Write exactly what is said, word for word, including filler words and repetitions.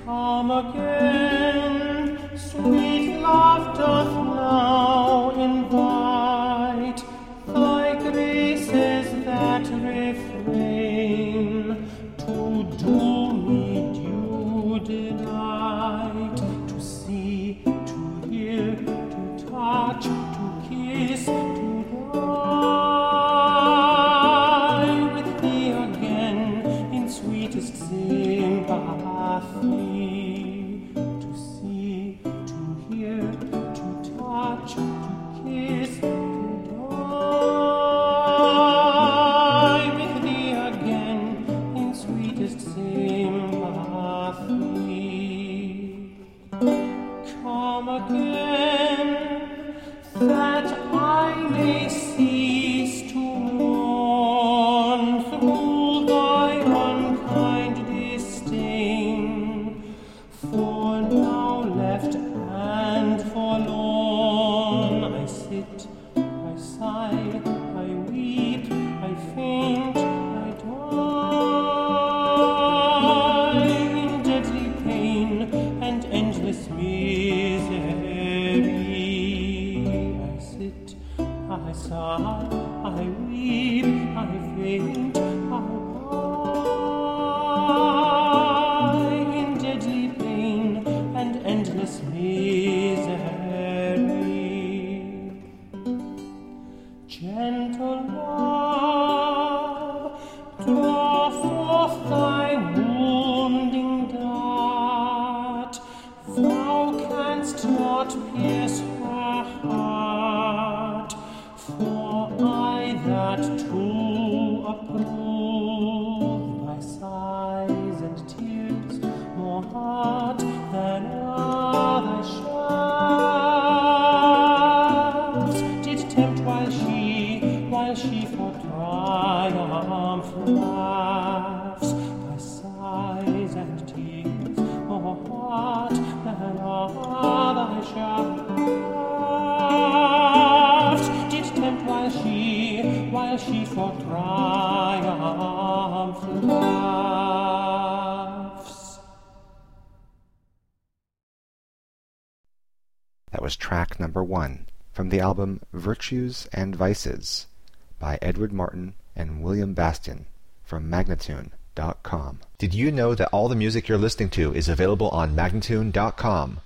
Come again, sweet love doth now invite thy graces that refrain to do me due delight, to see, to hear, to touch, to kiss, to die with thee again in sweetest sympathy. To see, to hear, to touch, to kiss, to die with thee again in sweetest sympathy. Come again, that I may cease to mourn through thy unkind disdain. For now left and forlorn, I sit, I sigh, I weep, I faint, I die in deadly pain and endless misery. I sit, I sigh, I weep, I faint, I die in deadly pain and endless misery. Gentle love, draw forth thy wounding dart. Thou canst not pierce her heart, for I that too approve by sighs and tears more hard than other shafts did tempt while she, while she for triumph laughs. By sighs and tears more hard than other shafts did tempt while she, while she for triumph laughs. That was track number one from the album Virtues and Vices by Edward Martin and William Bastian from Magnatune dot com. Did you know that all the music you're listening to is available on Magnatune dot com?